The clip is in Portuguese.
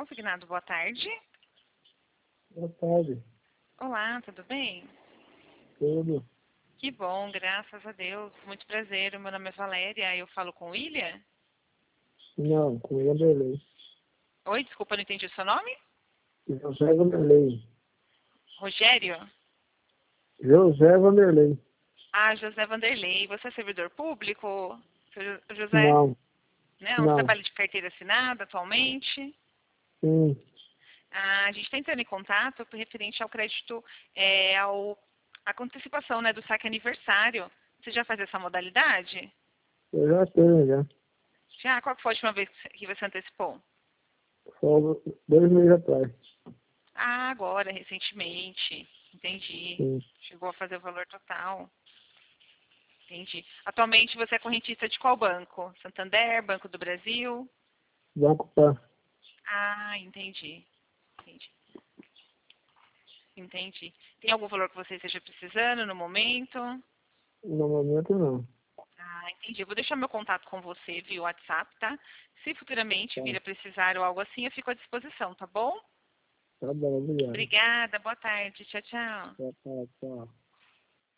consignado. Boa tarde. Boa tarde. Olá, tudo bem? Tudo? Que bom, graças a Deus. Muito prazer. Meu nome é Valéria. Eu falo com o William? Não, com Vanderlei. Oi, desculpa, não entendi o seu nome? José Vanderlei. Rogério? José Vanderlei. Ah, José Vanderlei. Você é servidor público? José? Não, Não, não. trabalha de carteira assinada atualmente? Sim, A gente está entrando em contato referente ao crédito, à antecipação, né, do saque aniversário. Você já faz essa modalidade? eu já tenho já. Já? Qual que foi a última vez que você antecipou? Só 2 meses atrás. Ah, agora, recentemente. Entendi. Sim, Chegou a fazer o valor total. Entendi. Atualmente você é correntista de qual banco? Santander, Banco do Brasil? Banco Pan. Ah, entendi. Entendi. Entendi. Tem algum valor que você esteja precisando no momento? No momento não. Ah, entendi. Eu vou deixar meu contato com você via WhatsApp, tá? Se futuramente Tá, vir a precisar ou algo assim, eu fico à disposição, tá bom? tá bom, obrigado. Obrigada, boa tarde. Tchau, tchau. Boa tarde, tchau.